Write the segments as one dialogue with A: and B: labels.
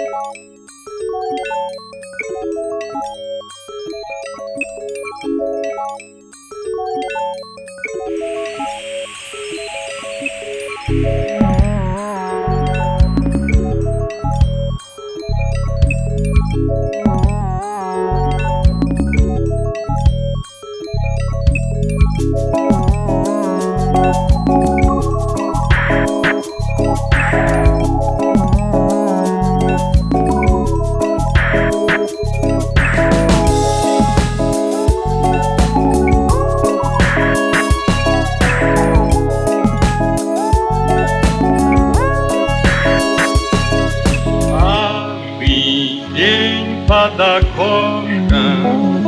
A: Под окошком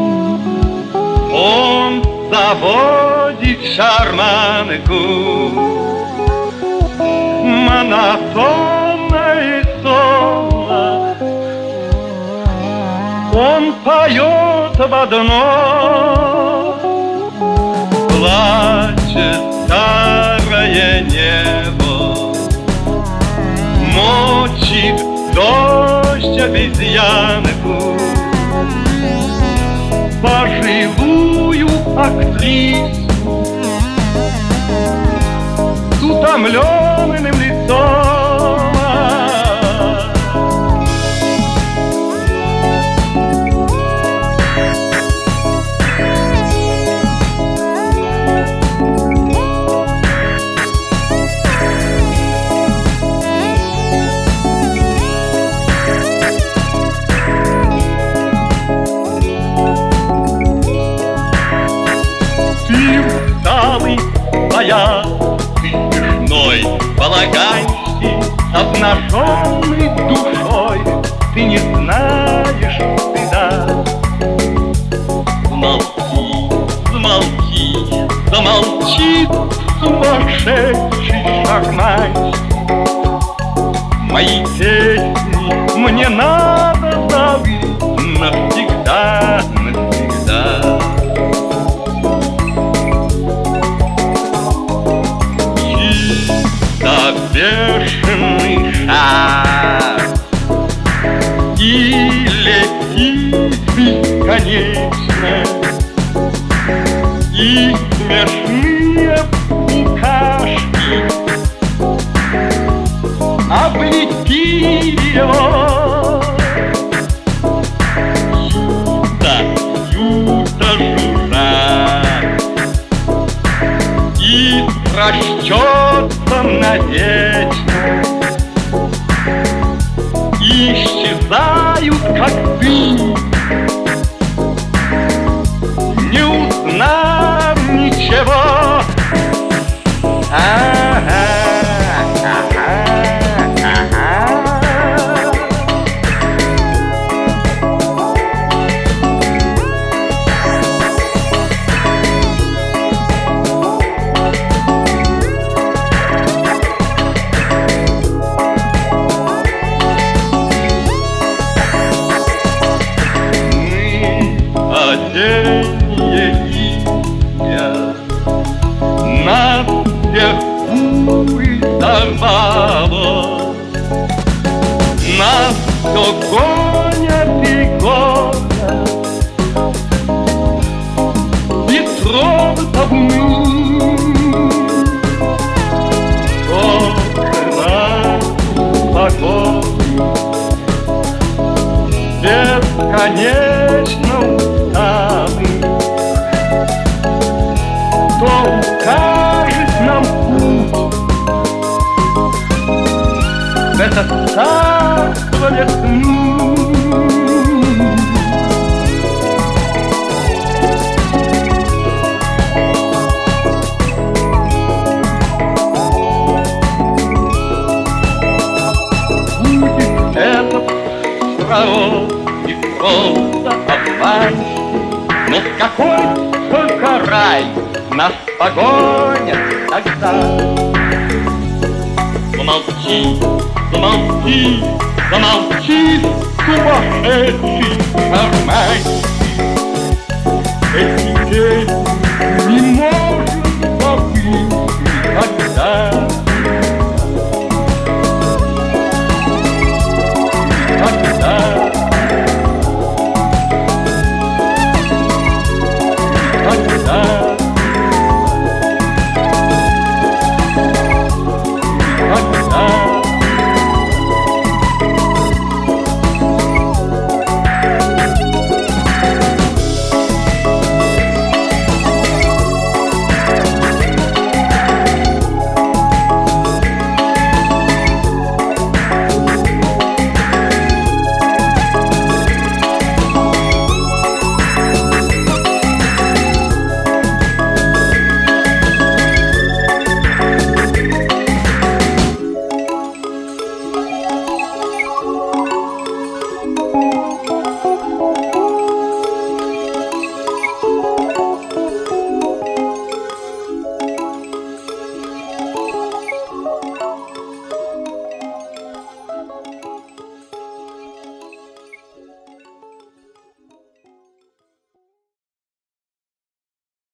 A: он заводит шарманку, монотонное соло он поет в одно. Плачет старое небо, мочит дождь обезьянку, пожилую актрису с утомленным лицом. Твоя, ты смешной балаганщик, обнаженный душой, ты не знаешь стыда. Замолчи, замолчи, замолчи, сумасшедший шарманщик. Мои песни мне надо забыть навсегда, навсегда. Бешеный шар и летит бесконечно, и смешные букашки облетели его. Юта жужжат и расчетом навечно исчезают, как дым, не узнав ничего. Нас всех бурь сорвало, нас все гонят и гонят ветром табуны. Только нас погоды бесконечно усталый, кто укажет нам путь в это царство весны. Будет этот пророк и просто обман, но в какой только рай нас погонят тогда. Замолчи, замолчи, замолчи, сумасшедший шарманщик.